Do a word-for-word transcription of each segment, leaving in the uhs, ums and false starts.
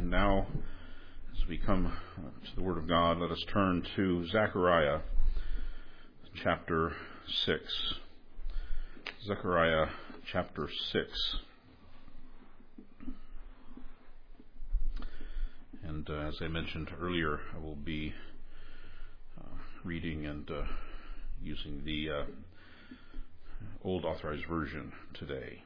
And now, as we come to the Word of God, let us turn to Zechariah chapter six. Zechariah chapter six. And uh, as I mentioned earlier, I will be uh, reading and uh, using the uh, Old Authorized Version today.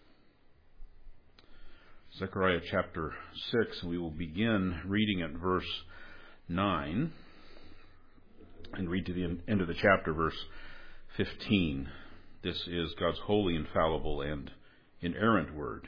Zechariah chapter six, and we will begin reading at verse nine and read to the end of the chapter, verse fifteen. This is God's holy, infallible, and inerrant word.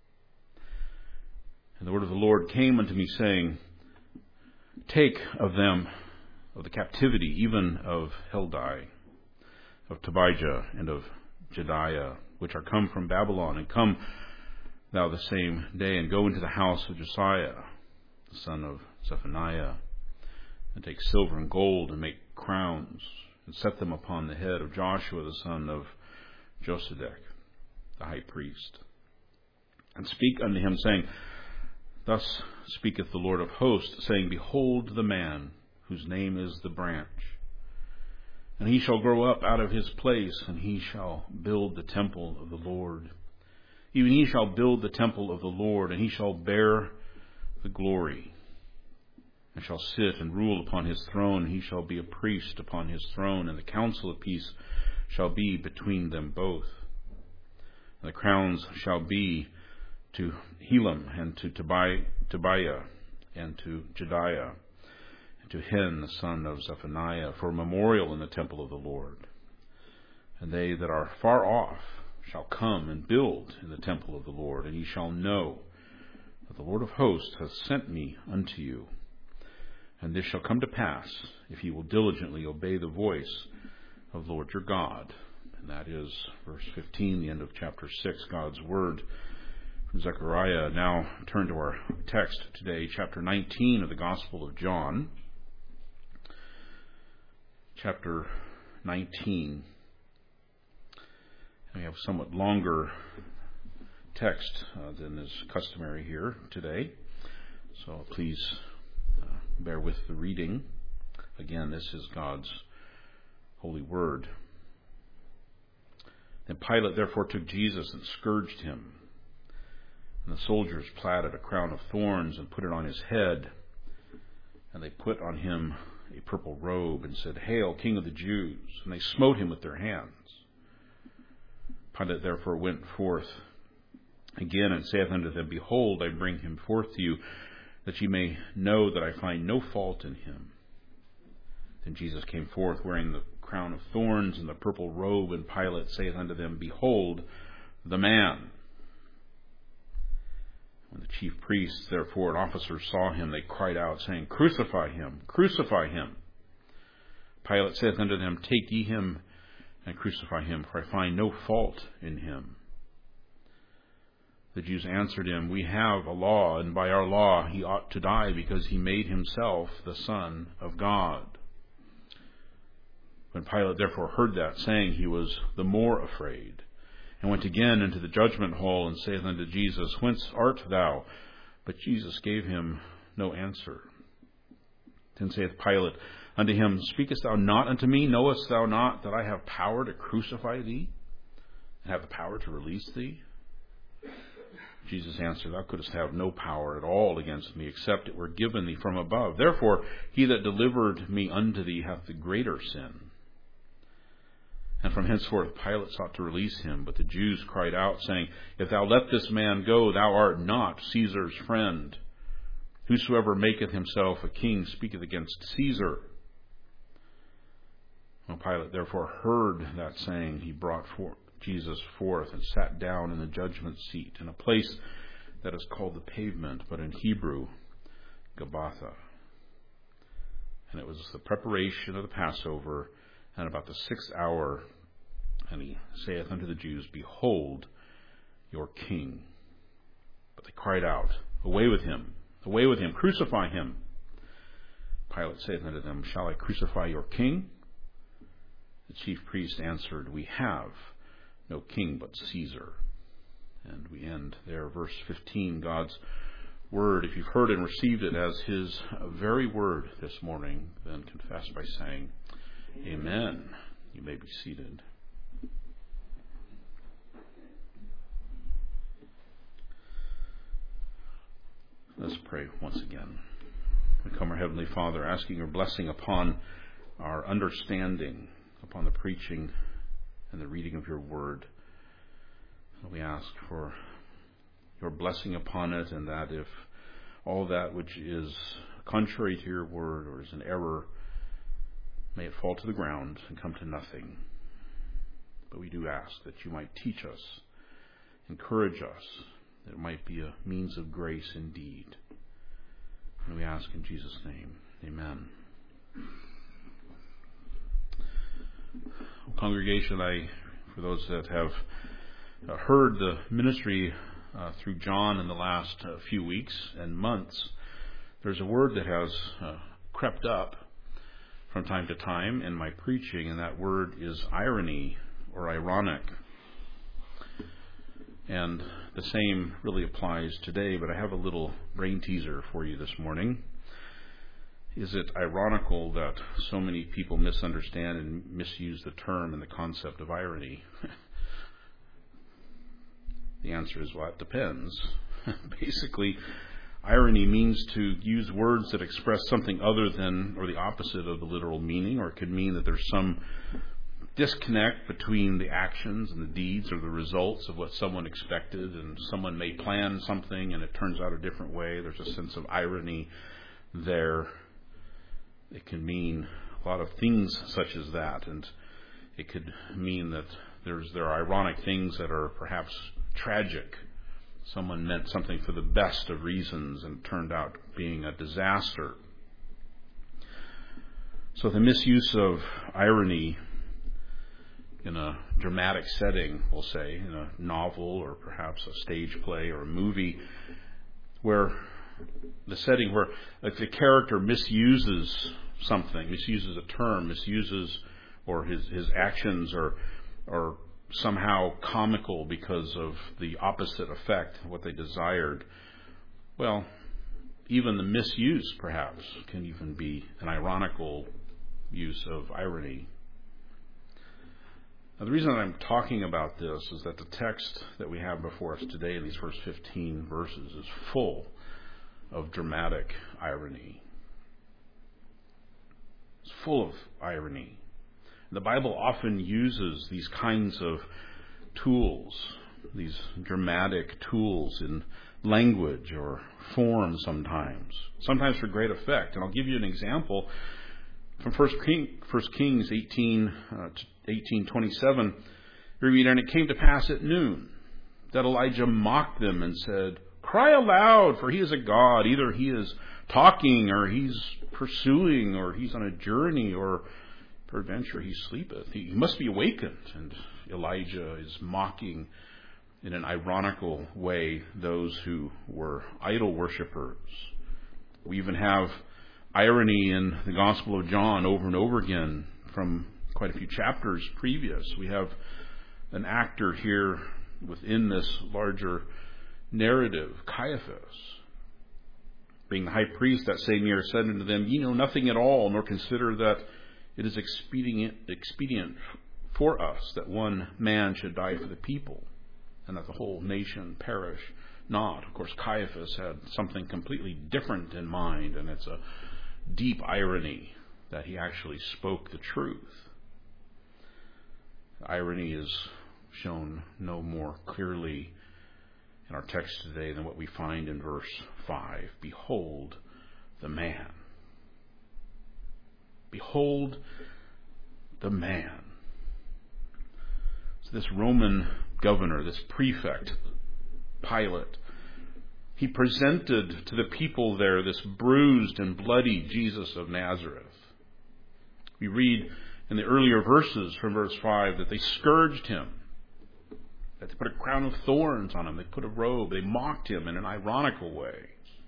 And the word of the Lord came unto me, saying, Take of them, of the captivity, even of Heldai, of Tobijah, and of Jediah, which are come from Babylon, and come thou the same day, and go into the house of Josiah, the son of Zephaniah, and take silver and gold, and make crowns, and set them upon the head of Joshua, the son of Josedech, the high priest. And speak unto him, saying, Thus speaketh the Lord of hosts, saying, Behold the man, whose name is the branch. And he shall grow up out of his place, and he shall build the temple of the Lord. Even he shall build the temple of the Lord, and he shall bear the glory, and shall sit and rule upon his throne, and he shall be a priest upon his throne, and the counsel of peace shall be between them both. And the crowns shall be to Helam, and to Tobi- Tobiah, and to Jediah, and to Hen, the son of Zephaniah, for a memorial in the temple of the Lord. And they that are far off shall come and build in the temple of the Lord, and ye shall know that the Lord of hosts hath sent me unto you. And this shall come to pass, if ye will diligently obey the voice of the Lord your God. And that is verse fifteen, the end of chapter six, God's word from Zechariah. Now turn to our text today, chapter nineteen of the Gospel of John. Chapter nineteen. We have somewhat longer text uh, than is customary here today, so please uh, bear with the reading. Again, this is God's holy word. Then Pilate therefore took Jesus and scourged him. And the soldiers platted a crown of thorns and put it on his head. And they put on him a purple robe and said, Hail, King of the Jews! And they smote him with their hands. Pilate therefore went forth again and saith unto them, Behold, I bring him forth to you, that ye may know that I find no fault in him. Then Jesus came forth wearing the crown of thorns and the purple robe, and Pilate saith unto them, Behold the man. When the chief priests, therefore, and officers saw him, they cried out, saying, Crucify him, crucify him. Pilate saith unto them, Take ye him and crucify him, for I find no fault in him. The Jews answered him, We have a law, and by our law he ought to die, because he made himself the Son of God. When Pilate therefore heard that saying, he was the more afraid, and went again into the judgment hall, and saith unto Jesus, Whence art thou? But Jesus gave him no answer. Then saith Pilate unto him, Speakest thou not unto me? Knowest thou not that I have power to crucify thee, and have the power to release thee? Jesus answered, Thou couldst have no power at all against me, except it were given thee from above. Therefore he that delivered me unto thee hath the greater sin. And from henceforth Pilate sought to release him, but the Jews cried out, saying, If thou let this man go, thou art not Caesar's friend. Whosoever maketh himself a king speaketh against Caesar. When Pilate therefore heard that saying, he brought forth Jesus forth and sat down in the judgment seat, in a place that is called the Pavement, but in Hebrew, Gabbatha. And it was the preparation of the Passover, and about the sixth hour, and he saith unto the Jews, Behold your king. But they cried out, Away with him, away with him, crucify him. Pilate saith unto them, Shall I crucify your king? The chief priest answered, We have no king but Caesar. And we end there, verse fifteen, God's word, if you've heard and received it as his very word this morning, then confess by saying, Amen. You may be seated. Let's pray once again. We come, our Heavenly Father, asking your blessing upon our understanding, upon the preaching and the reading of your word. And we ask for your blessing upon it, and that if all that which is contrary to your word or is an error, may it fall to the ground and come to nothing. But we do ask that you might teach us, encourage us, that it might be a means of grace indeed. And we ask in Jesus' name, amen. Congregation, I, for those that have heard the ministry uh, through John in the last uh, few weeks and months, there's a word that has uh, crept up from time to time in my preaching, and that word is irony or ironic. And the same really applies today, but I have a little brain teaser for you this morning. Is it ironical that so many people misunderstand and misuse the term and the concept of irony? The answer is, well, it depends. Basically, irony means to use words that express something other than or the opposite of the literal meaning, or it could mean that there's some disconnect between the actions and the deeds or the results of what someone expected, and someone may plan something and it turns out a different way. There's a sense of irony there. It can mean a lot of things such as that, and it could mean that there's there are ironic things that are perhaps tragic. Someone meant something for the best of reasons and turned out being a disaster. So the misuse of irony in a dramatic setting, we'll say, in a novel or perhaps a stage play or a movie, where the setting where like the character misuses something, misuses a term, misuses, or his, his actions are, are somehow comical because of the opposite effect, what they desired. Well, even the misuse, perhaps, can even be an ironical use of irony. Now, the reason that I'm talking about this is that the text that we have before us today in these first fifteen verses is full of dramatic irony. It's full of irony. The Bible often uses these kinds of tools, these dramatic tools in language or form sometimes, sometimes for great effect. And I'll give you an example from First Kings eighteen, uh, eighteen twenty-seven. We read, "And it came to pass at noon that Elijah mocked them and said, 'Cry aloud, for he is a god. Either he is talking, or he's pursuing, or he's on a journey, or peradventure he sleepeth. He must be awakened.' And Elijah is mocking in an ironical way those who were idol worshippers. We even have irony in the Gospel of John over and over again from quite a few chapters previous. We have an actor here within this larger narrative, Caiaphas, being the high priest that same year, said unto them, 'Ye know nothing at all, nor consider that it is expedient, expedient for us that one man should die for the people, and that the whole nation perish not.'" Of course, Caiaphas had something completely different in mind, and it's a deep irony that he actually spoke the truth. Irony is shown no more clearly in our text today than what we find in verse five. Behold the man. Behold the man. So this Roman governor, this prefect, Pilate, he presented to the people there this bruised and bloody Jesus of Nazareth. We read in the earlier verses from verse five that they scourged him, that they put a crown of thorns on him, they put a robe, they mocked him in an ironical way.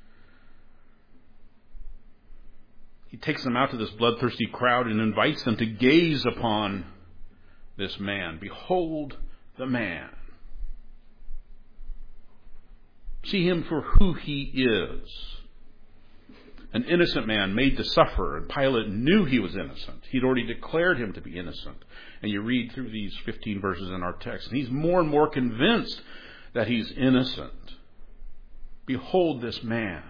He takes them out to this bloodthirsty crowd and invites them to gaze upon this man. Behold the man. See him for who he is. An innocent man made to suffer, and Pilate knew he was innocent. He'd already declared him to be innocent. And you read through these fifteen verses in our text, and he's more and more convinced that he's innocent. Behold this man.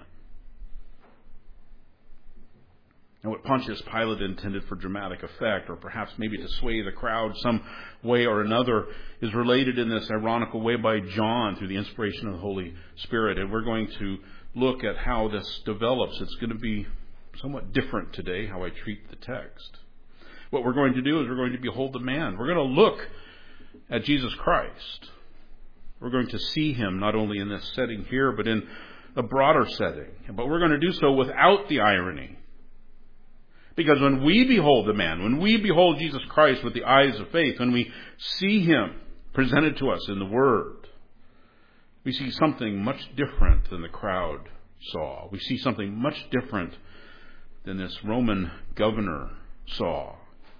And what Pontius Pilate intended for dramatic effect, or perhaps maybe to sway the crowd some way or another, is related in this ironical way by John through the inspiration of the Holy Spirit. And we're going to look at how this develops. It's going to be somewhat different today, how I treat the text. What we're going to do is we're going to behold the man. We're going to look at Jesus Christ. We're going to see him not only in this setting here, but in a broader setting. But we're going to do so without the irony. Because when we behold the man, when we behold Jesus Christ with the eyes of faith, when we see him presented to us in the Word, we see something much different than the crowd saw. We see something much different than this Roman governor saw.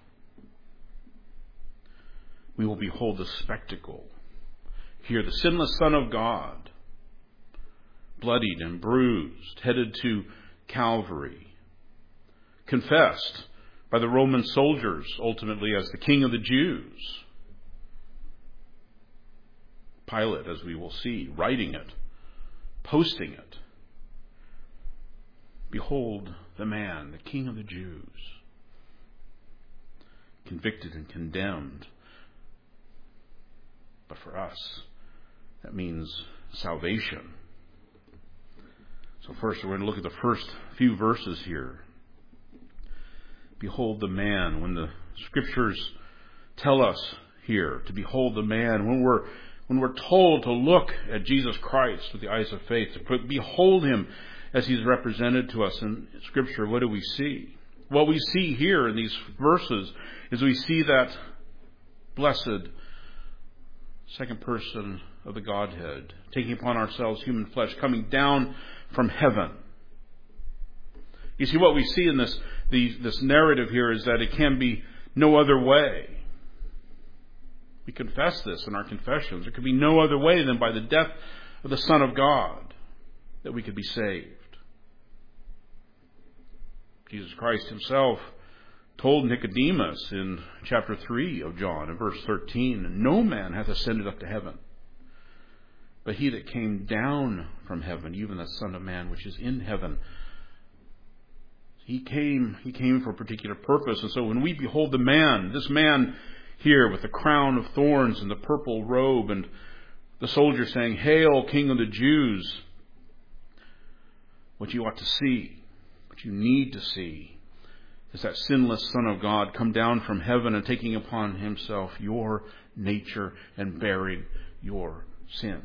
We will behold the spectacle. Here, the sinless Son of God, bloodied and bruised, headed to Calvary, confessed by the Roman soldiers ultimately as the King of the Jews. Pilate, as we will see, writing it, posting it. Behold the man, the King of the Jews, convicted and condemned. But for us, that means salvation. So first, we're going to look at the first few verses here. Behold the man. When the Scriptures tell us here to behold the man, when we're when we're told to look at Jesus Christ with the eyes of faith, to behold him as he's represented to us in Scripture, what do we see? What we see here in these verses is we see that blessed second person of the Godhead, taking upon ourselves human flesh, coming down from heaven. You see, what we see in this, the, this narrative here is that it can be no other way. We confess this in our confessions. There could be no other way than by the death of the Son of God that we could be saved. Jesus Christ himself told Nicodemus in chapter three of John, in verse thirteen, no man hath ascended up to heaven, but he that came down from heaven, even the Son of Man which is in heaven. He came, he came for a particular purpose. And so when we behold the man, this man here with the crown of thorns and the purple robe, and the soldier saying, Hail, King of the Jews, what you ought to see, what you need to see, is that sinless Son of God come down from heaven and taking upon himself your nature and bearing your sin.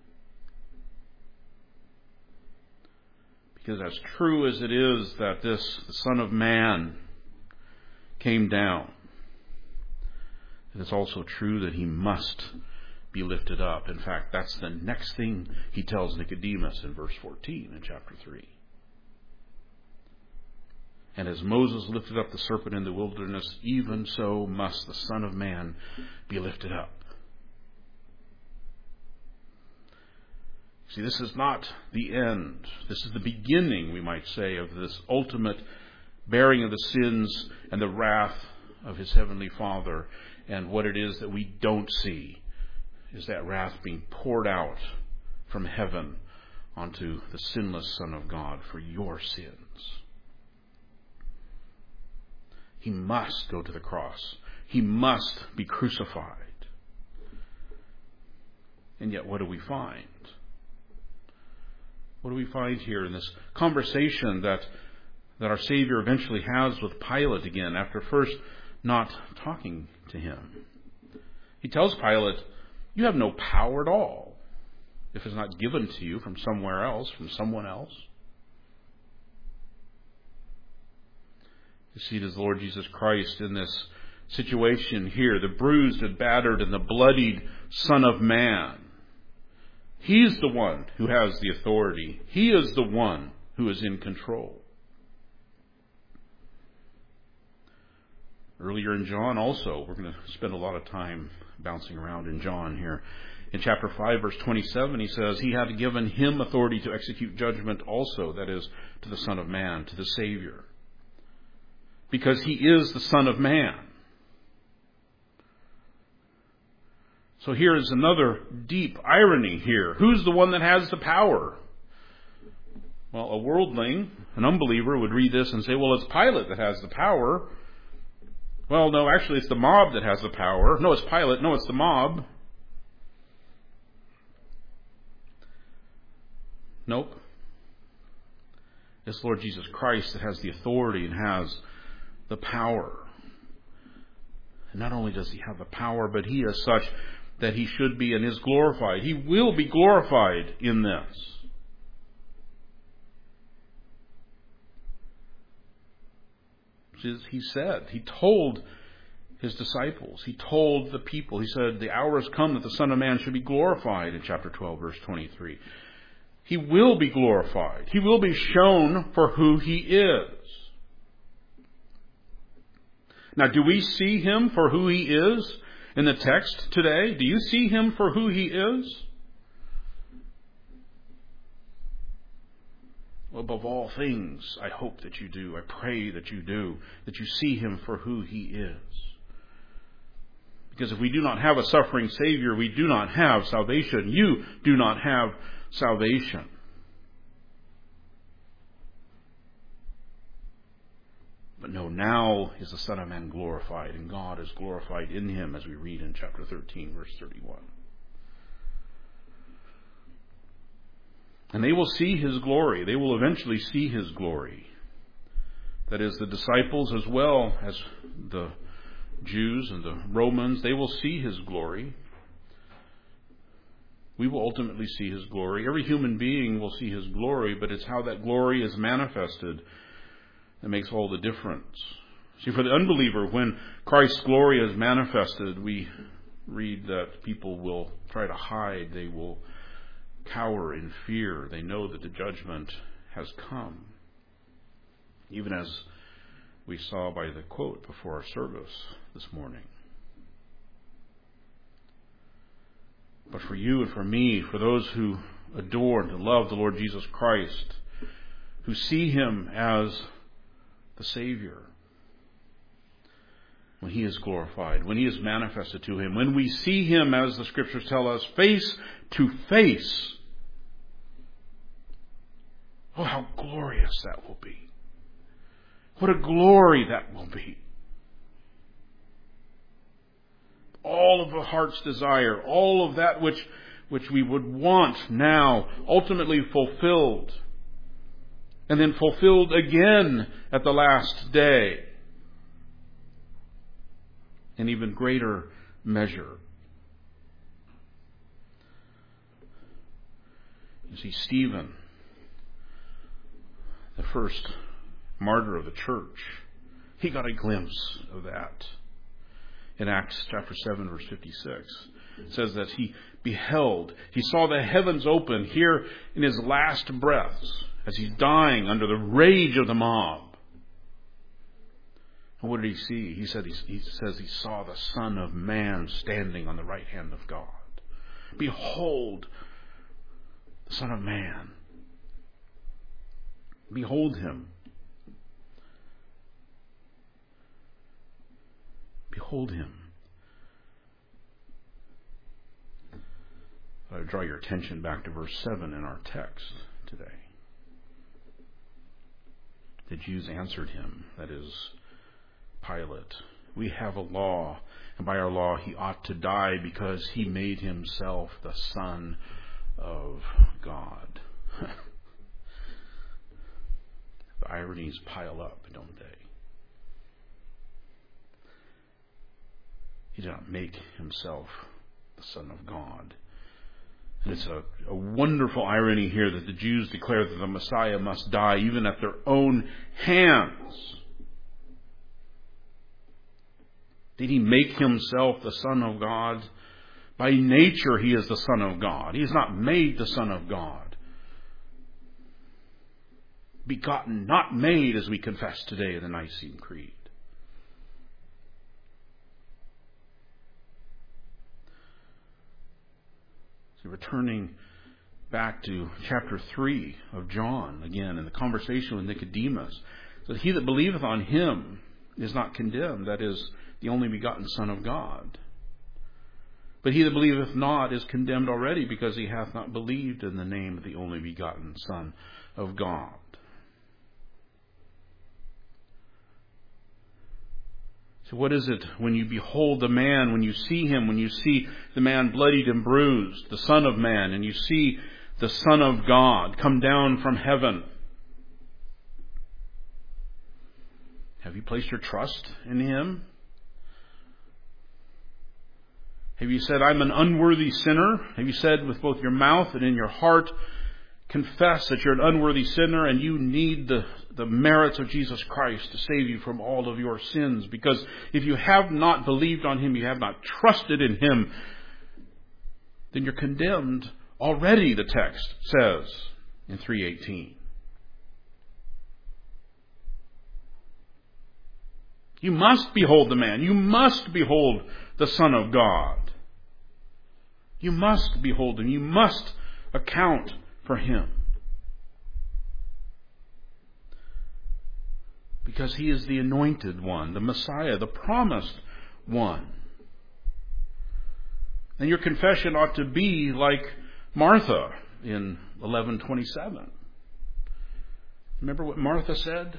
Because as true as it is that this, the Son of Man, came down, it is also true that he must be lifted up. In fact, that's the next thing he tells Nicodemus in verse fourteen in chapter three. And as Moses lifted up the serpent in the wilderness, even so must the Son of Man be lifted up. See, this is not the end. This is the beginning, we might say, of this ultimate bearing of the sins and the wrath of his heavenly Father. And what it is that we don't see is that wrath being poured out from heaven onto the sinless Son of God for your sins. He must go to the cross. He must be crucified. And yet, what do we find? What do we find here in this conversation that that our Savior eventually has with Pilate again, after first not talking to him? He tells Pilate, you have no power at all if it's not given to you from somewhere else, from someone else. You see, it is the Lord Jesus Christ in this situation here, the bruised and battered and the bloodied Son of Man. He's the one who has the authority. He is the one who is in control. Earlier in John also, we're going to spend a lot of time bouncing around in John here. In chapter five, verse twenty-seven, he says, He hath given him authority to execute judgment also, that is, to the Son of Man, to the Savior. Because he is the Son of Man. So here is another deep irony here. Who's the one that has the power? Well, a worldling, an unbeliever, would read this and say, well, it's Pilate that has the power. Well, no, actually it's the mob that has the power. No, it's Pilate. No, it's the mob. Nope. It's Lord Jesus Christ that has the authority and has the power. And not only does he have the power, but he is such that he should be and is glorified. He will be glorified in this. He said, he told his disciples, he told the people, he said, the hour has come that the Son of Man should be glorified in chapter twelve, verse twenty-three. He will be glorified. He will be shown for who he is. Now, do we see him for who he is in the text today? Do you see him for who he is? Well, above all things, I hope that you do. I pray that you do. That you see him for who he is. Because if we do not have a suffering Savior, we do not have salvation. You do not have salvation. But no, now is the Son of Man glorified, and God is glorified in him, as we read in chapter thirteen, verse thirty-one. And they will see his glory. They will eventually see his glory. That is, the disciples as well as the Jews and the Romans, they will see his glory. We will ultimately see his glory. Every human being will see his glory, but it's how that glory is manifested that makes all the difference. See, for the unbeliever, when Christ's glory is manifested, we read that people will try to hide. They will cower in fear. They know that the judgment has come. Even as we saw by the quote before our service this morning. But for you and for me, for those who adore and love the Lord Jesus Christ, who see him as the Savior, when he is glorified, when he is manifested to him, when we see him, as the Scriptures tell us, face to face, oh, how glorious that will be. What a glory that will be. All of the heart's desire, all of that which, which we would want now, ultimately fulfilled. And then fulfilled again at the last day. In even greater measure. You see, Stephen, the first martyr of the church, he got a glimpse of that. In Acts chapter seven, verse fifty-six, it says that he beheld, he saw the heavens open here in his last breaths as he's dying under the rage of the mob. And what did he see? He said he, he says he saw the Son of Man standing on the right hand of God. Behold, the Son of Man. Behold him. Behold him. I would draw your attention back to verse seven in our text today. The Jews answered him, that is, Pilate, we have a law, and by our law he ought to die because he made himself the Son of God. The ironies pile up, don't they? He did not make himself the Son of God. And it's a, a wonderful irony here that the Jews declare that the Messiah must die even at their own hands. Did he make himself the Son of God? By nature he is the Son of God. He is not made the Son of God. Begotten, not made, as we confess today in the Nicene Creed. returning back to chapter three of John, again, in the conversation with Nicodemus, that he that believeth on him is not condemned, that is, the only begotten Son of God. But he that believeth not is condemned already, because he hath not believed in the name of the only begotten Son of God. So what is it when you behold the man, when you see him, when you see the man bloodied and bruised, the Son of Man, and you see the Son of God come down from heaven? Have you placed your trust in him? Have you said, I'm an unworthy sinner? Have you said with both your mouth and in your heart, confess that you're an unworthy sinner and you need the, the merits of Jesus Christ to save you from all of your sins? Because if you have not believed on him, you have not trusted in him, then you're condemned already, the text says in three eighteen. You must behold the man. You must behold the Son of God. You must behold him. You must account for him. Because he is the anointed one, the Messiah, the promised one. And your confession ought to be like Martha in eleven twenty-seven. Remember what Martha said?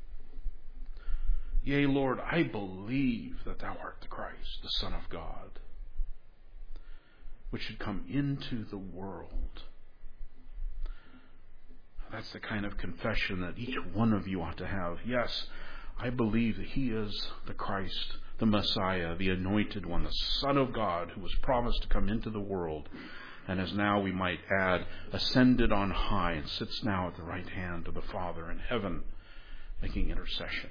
Yea, Lord, I believe that thou art the Christ, the Son of God, which should come into the world. That's the kind of confession that each one of you ought to have. Yes, I believe that he is the Christ, the Messiah, the anointed one, the Son of God, who was promised to come into the world, and as now we might add, ascended on high and sits now at the right hand of the Father in heaven, making intercession.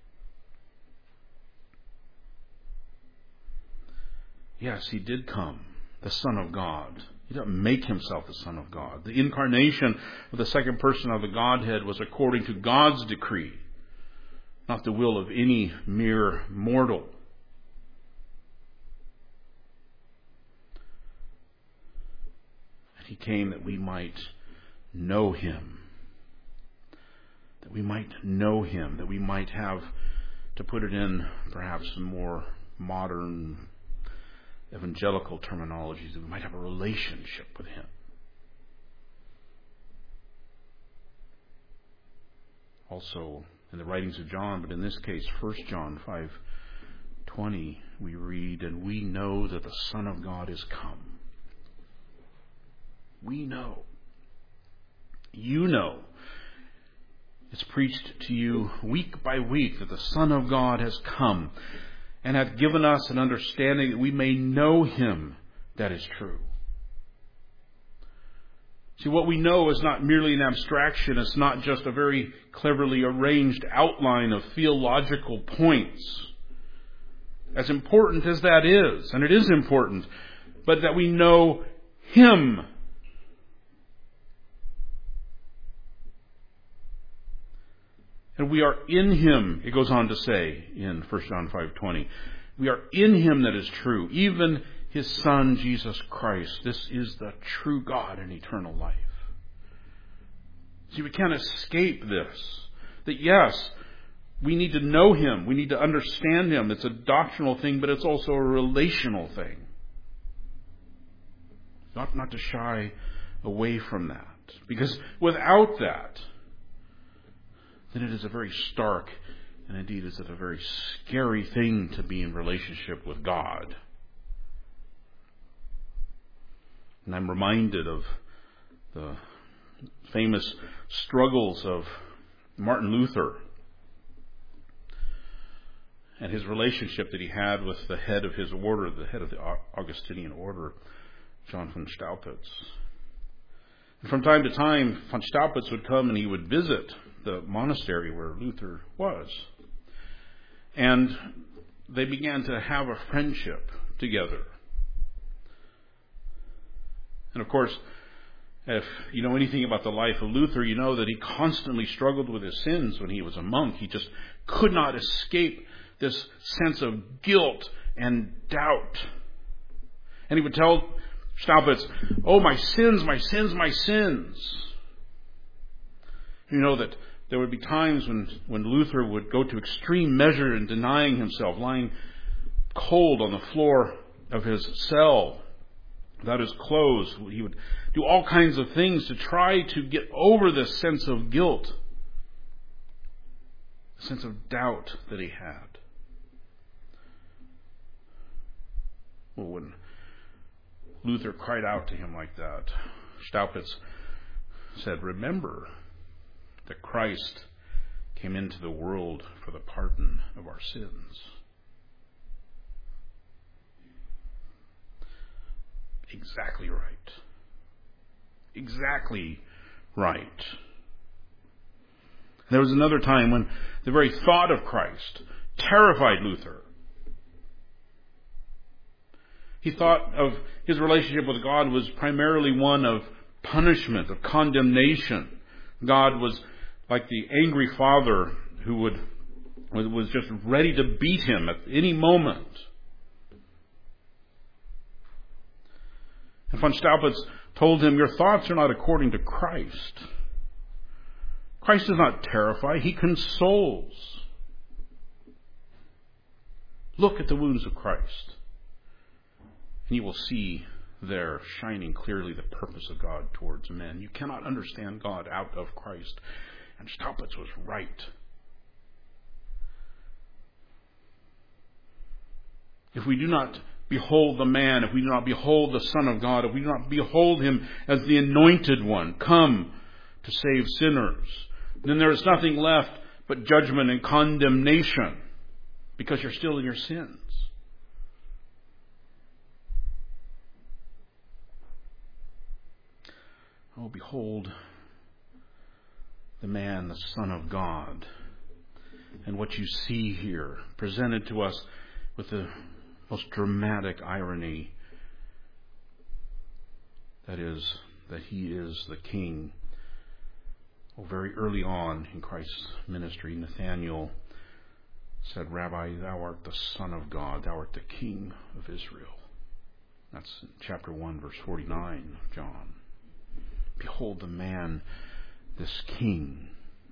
Yes, he did come, the Son of God. He didn't make himself the Son of God. The incarnation of the second person of the Godhead was according to God's decree, not the will of any mere mortal. And he came that we might know him. That we might know him. That we might have, to put it in perhaps more modern evangelical terminologies, that we might have a relationship with him. Also in the writings of John, but in this case First John five twenty, we read, and we know that the Son of God is come. We know. You know. It's preached to you week by week that the Son of God has come, and hath given us an understanding that we may know him that is true. See, what we know is not merely an abstraction. It's not just a very cleverly arranged outline of theological points. As important as that is, and it is important, but that we know him. And we are in him, it goes on to say in First John five twenty. We are in him that is true, even his Son, Jesus Christ. This is the true God and eternal life. See, we can't escape this. That yes, we need to know him. We need to understand him. It's a doctrinal thing, but it's also a relational thing. Not, not to shy away from that. Because without that, then it is a very stark, and indeed is it a very scary thing to be in relationship with God. And I'm reminded of the famous struggles of Martin Luther and his relationship that he had with the head of his order, the head of the Augustinian order, John von Staupitz. And from time to time, von Staupitz would come and he would visit the monastery where Luther was. And they began to have a friendship together. And of course, if you know anything about the life of Luther, you know that he constantly struggled with his sins when he was a monk. He just could not escape this sense of guilt and doubt. And he would tell Staupitz, oh, my sins, my sins, my sins. You know that there would be times when, when Luther would go to extreme measure in denying himself, lying cold on the floor of his cell without his clothes. He would do all kinds of things to try to get over this sense of guilt, the sense of doubt that he had. Well, when Luther cried out to him like that, Staupitz said, remember that Christ came into the world for the pardon of our sins. Exactly right. Exactly right. There was another time when the very thought of Christ terrified Luther. He thought of his relationship with God was primarily one of punishment, of condemnation. God was like the angry father who would was just ready to beat him at any moment. And von Staupitz told him, your thoughts are not according to Christ. Christ does not terrify, he consoles. Look at the wounds of Christ, and you will see there shining clearly the purpose of God towards men. You cannot understand God out of Christ. And Staupitz was right. If we do not behold the man, if we do not behold the Son of God, if we do not behold him as the anointed one, come to save sinners, then there is nothing left but judgment and condemnation, because you're still in your sins. Oh, behold the man, the Son of God. And what you see here, presented to us with the most dramatic irony, that is, that he is the King. Oh, very early on in Christ's ministry, Nathanael said, Rabbi, thou art the Son of God, thou art the King of Israel. That's chapter one, verse forty-nine of John. Behold the man, this King.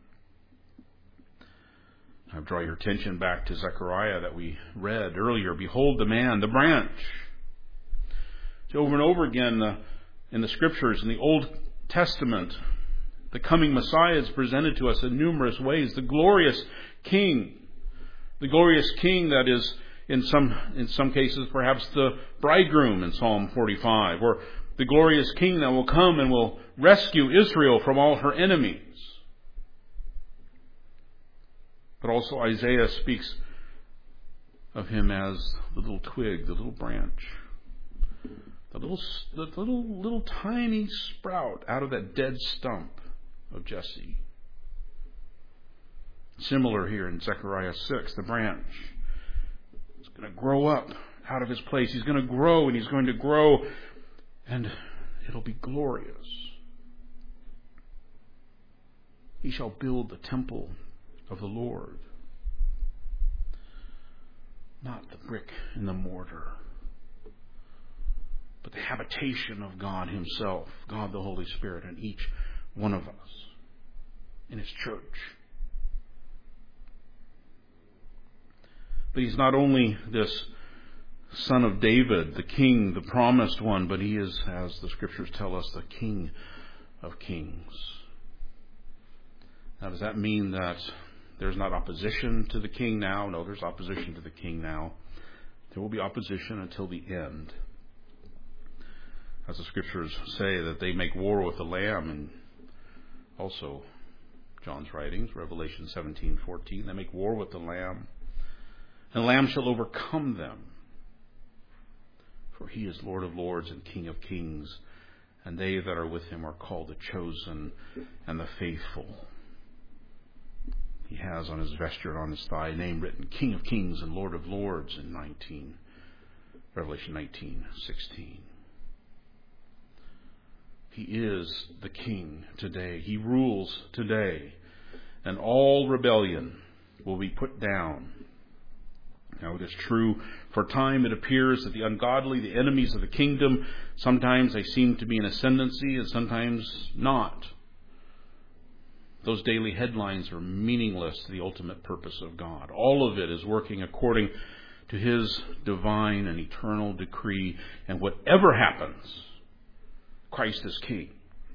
I draw your attention back to Zechariah that we read earlier. Behold the man, the branch. So over and over again uh, in the Scriptures, in the Old Testament, the coming Messiah is presented to us in numerous ways. The glorious King. The glorious King that is in some in some cases perhaps the bridegroom in Psalm forty-five, or the glorious King that will come and will rescue Israel from all her enemies. But also Isaiah speaks of him as the little twig, the little branch, the little, the little, little tiny sprout out of that dead stump of Jesse. Similar here in Zechariah six, the branch is going to grow up out of his place. He's going to grow and he's going to grow, and it'll be glorious. He shall build the temple of the Lord, not the brick and the mortar, but the habitation of God himself, God the Holy Spirit, in each one of us, in his church. But he's not only this Son of David, the King, the promised one, but he is, as the Scriptures tell us, the King of kings. Now, does that mean that there's not opposition to the King now? No, there's opposition to the King now. There will be opposition until the end. As the Scriptures say, that they make war with the Lamb, and also John's writings, Revelation seventeen fourteen, they make war with the Lamb, and the Lamb shall overcome them. For he is Lord of lords and King of kings, and they that are with him are called the chosen and the faithful. He has on his vesture and on his thigh a name written, King of kings and Lord of lords, in nineteen, Revelation nineteen sixteen. He is the King today. He rules today. And all rebellion will be put down. Now, it is true, for a time it appears that the ungodly, the enemies of the kingdom, sometimes they seem to be in ascendancy and sometimes not. Those daily headlines are meaningless to the ultimate purpose of God. All of it is working according to His divine and eternal decree. And whatever happens, Christ is King.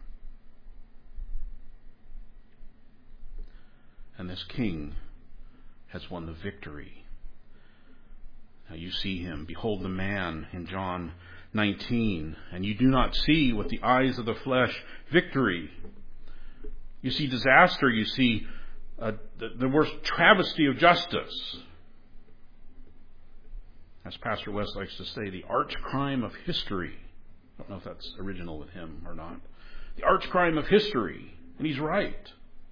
And this King has won the victory. Now you see Him. Behold the man in John nineteen. And you do not see with the eyes of the flesh victory. You see disaster. You see uh, the, the worst travesty of justice. As Pastor West likes to say, the arch crime of history. I don't know if that's original with him or not. The arch crime of history. And he's right.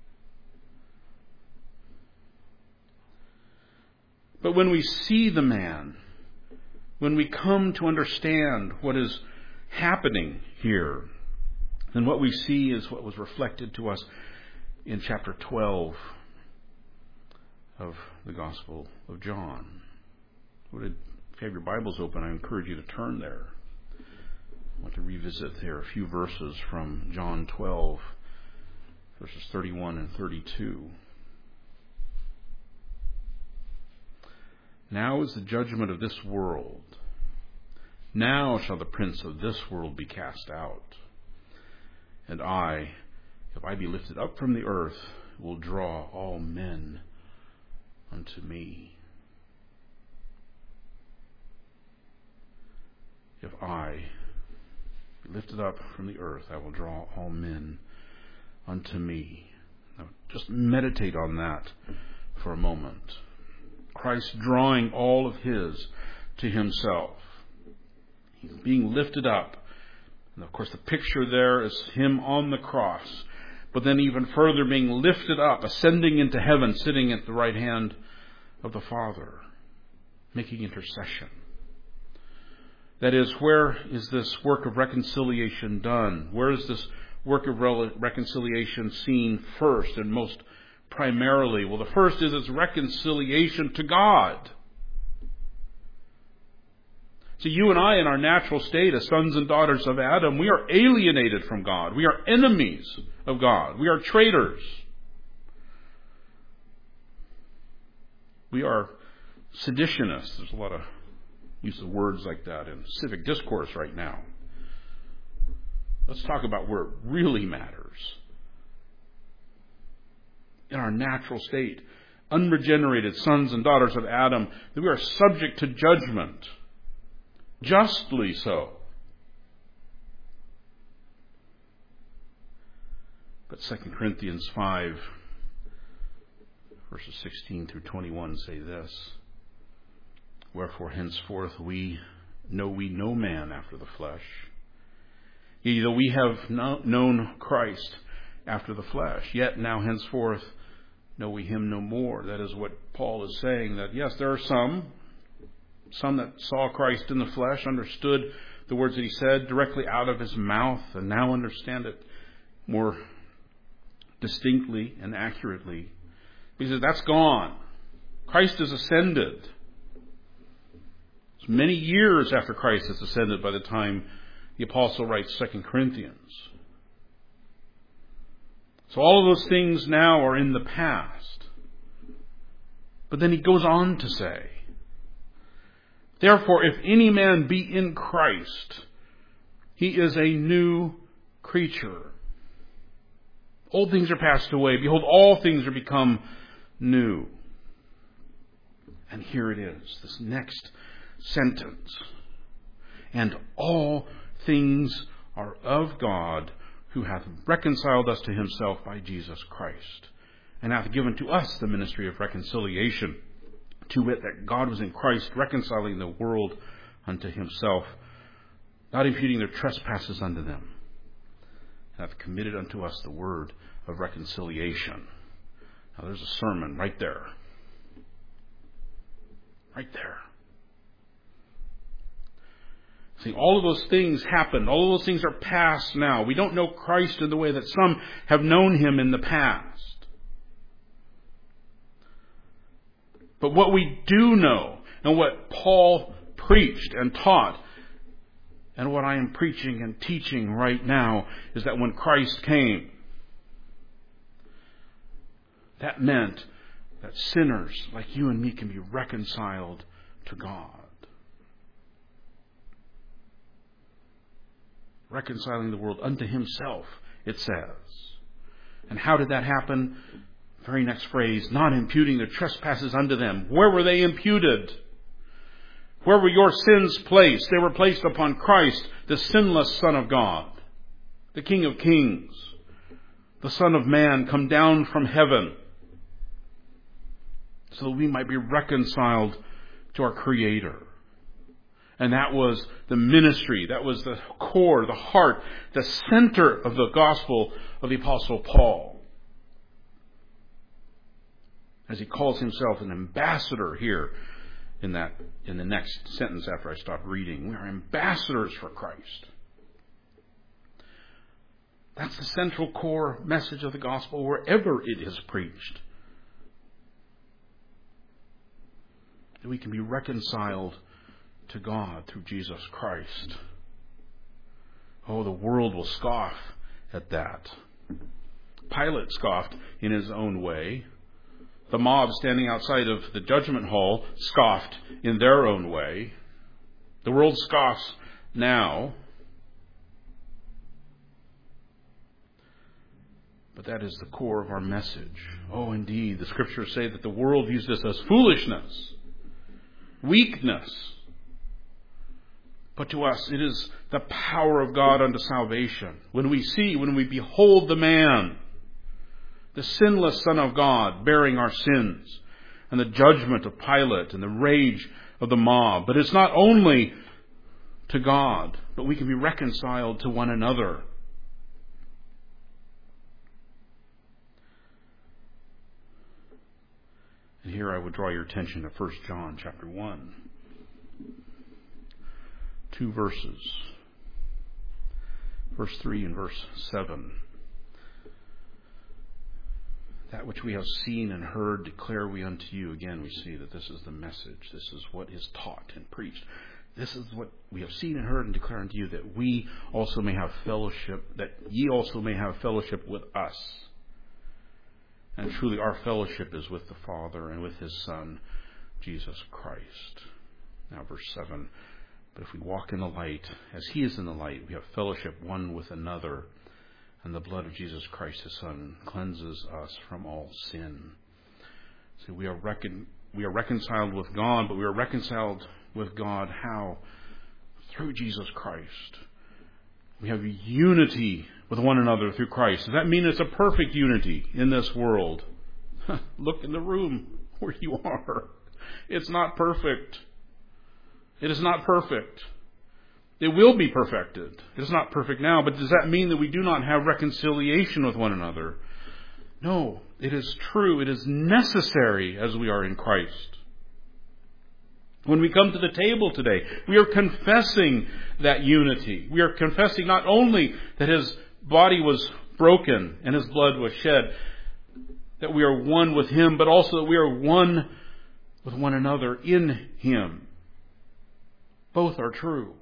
But when we see the man, when we come to understand what is happening here, then what we see is what was reflected to us in chapter twelve of the Gospel of John. If you have your Bibles open, I encourage you to turn there. I want to revisit there a few verses from John twelve, verses thirty-one and thirty-two. Now is the judgment of this world. Now shall the prince of this world be cast out. And I, if I be lifted up from the earth, will draw all men unto me. If I be lifted up from the earth, I will draw all men unto me. Now, just meditate on that for a moment. Christ drawing all of His to Himself. He's being lifted up. And of course the picture there is Him on the cross. But then even further being lifted up, ascending into heaven, sitting at the right hand of the Father, making intercession. That is, where is this work of reconciliation done? Where is this work of reconciliation seen first and most primarily? Well, the first is its reconciliation to God. So you and I, in our natural state as sons and daughters of Adam, we are alienated from God. We are enemies of God. We are traitors. We are seditionists. There's a lot of use of words like that in civic discourse right now. Let's talk about where it really matters. In our natural state, unregenerated sons and daughters of Adam, that we are subject to judgment. Justly so. But Second Corinthians five, verses sixteen through twenty-one say this. Wherefore henceforth we know we no man after the flesh. Yea, though we have no, known Christ after the flesh, yet now henceforth know we Him no more. That is what Paul is saying, that yes, there are some, some that saw Christ in the flesh, understood the words that He said directly out of His mouth, and now understand it more distinctly and accurately. He says, that's gone. Christ is ascended. It's many years after Christ has ascended by the time the apostle writes Second Corinthians. So all of those things now are in the past. But then he goes on to say, therefore, if any man be in Christ, he is a new creature. Old things are passed away. Behold, all things are become new. And here it is, this next sentence. And all things are of God, who hath reconciled us to Himself by Jesus Christ, and hath given to us the ministry of reconciliation, to wit, that God was in Christ reconciling the world unto Himself, not imputing their trespasses unto them, and hath committed unto us the word of reconciliation. Now there's a sermon right there. Right there. See, all of those things happened. All of those things are past now. We don't know Christ in the way that some have known Him in the past. But what we do know and what Paul preached and taught, and what I am preaching and teaching right now, is that when Christ came, that meant that sinners like you and me can be reconciled to God. Reconciling the world unto himself, it says. And how did that happen? Very next phrase, not imputing their trespasses unto them. Where were they imputed? Where were your sins placed? They were placed upon Christ, the sinless Son of God, the King of Kings, the Son of Man, come down from heaven, so that we might be reconciled to our Creator. And that was the ministry, that was the core, the heart, the center of the gospel of the Apostle Paul. As he calls himself an ambassador here in that in the next sentence after I stop reading. We are ambassadors for Christ. That's the central core message of the gospel wherever it is preached. That we can be reconciled to God through Jesus Christ. Oh, the world will scoff at that. Pilate scoffed in his own way. The mob standing outside of the judgment hall scoffed in their own way. The world scoffs now. But that is the core of our message. Oh, indeed, the Scriptures say that the world views this as foolishness, weakness. But to us, it is the power of God unto salvation. When we see, when we behold the man, the sinless Son of God, bearing our sins, and the judgment of Pilate and the rage of the mob. But it's not only to God, but we can be reconciled to one another. And here I would draw your attention to First John chapter one. Two verses. Verse three and verse seven. That which we have seen and heard declare we unto you. Again, we see that this is the message. This is what is taught and preached. This is what we have seen and heard and declare unto you, that we also may have fellowship, that ye also may have fellowship with us. And truly our fellowship is with the Father and with His Son, Jesus Christ. Now verse seven. But if we walk in the light, as He is in the light, we have fellowship one with another. And the blood of Jesus Christ, His Son, cleanses us from all sin. So we are recon- we are reconciled with God, but we are reconciled with God how? Through Jesus Christ. We have unity with one another through Christ. Does that mean it's a perfect unity in this world? Look in the room where you are. It's not perfect. It is not perfect. It will be perfected. It is not perfect now, but does that mean that we do not have reconciliation with one another? No, it is true. It is necessary as we are in Christ. When we come to the table today, we are confessing that unity. We are confessing not only that His body was broken and His blood was shed, that we are one with Him, but also that we are one with one another in Him. Both are true.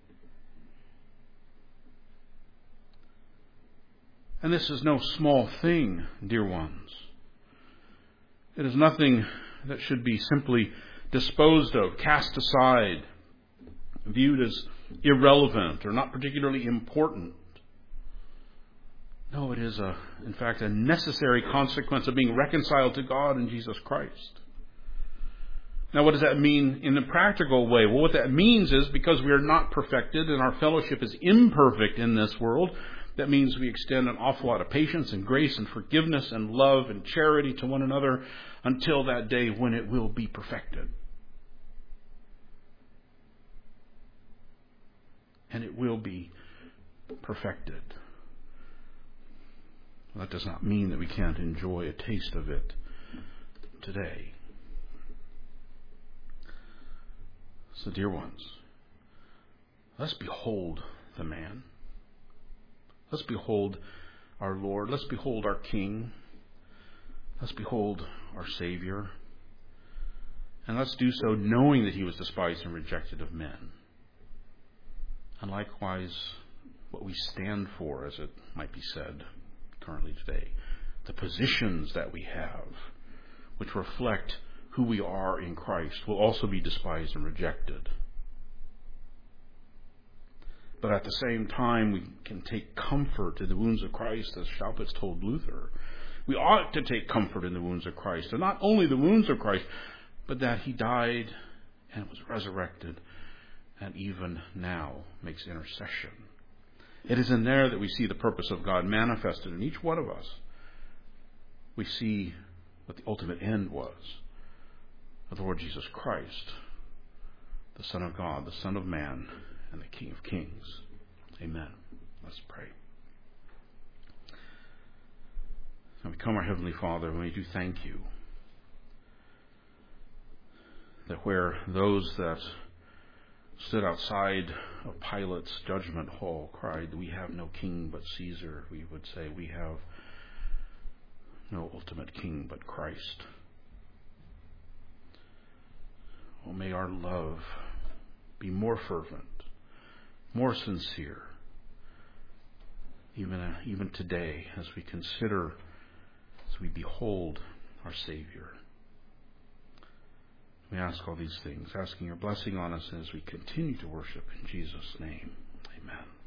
And this is no small thing, dear ones. It is nothing that should be simply disposed of, cast aside, viewed as irrelevant or not particularly important. No, it is, a, in fact, a necessary consequence of being reconciled to God in Jesus Christ. Now, what does that mean in a practical way? Well, what that means is because we are not perfected and our fellowship is imperfect in this world, that means we extend an awful lot of patience and grace and forgiveness and love and charity to one another until that day when it will be perfected. And it will be perfected. That does not mean that we can't enjoy a taste of it today. So, dear ones, let's behold the man. Let's behold our Lord. Let's behold our King. Let's behold our Savior. And let's do so knowing that he was despised and rejected of men. And likewise, what we stand for, as it might be said currently today, the positions that we have, which reflect who we are in Christ, will also be despised and rejected. But at the same time, we can take comfort in the wounds of Christ, as Staupitz told Luther. We ought to take comfort in the wounds of Christ, and not only the wounds of Christ, but that he died and was resurrected, and even now makes intercession. It is in there that we see the purpose of God manifested in each one of us. We see what the ultimate end was of the Lord Jesus Christ, the Son of God, the Son of Man, and the King of Kings. Amen. Let's pray. And we come, our Heavenly Father, and we do thank you that where those that stood outside of Pilate's judgment hall cried, "We have no king but Caesar," we would say, we have no ultimate king but Christ. Oh, may our love be more fervent, more sincere, even, uh, even today as we consider, as we behold our Savior. We ask all these things, asking your blessing on us as we continue to worship in Jesus' name. Amen.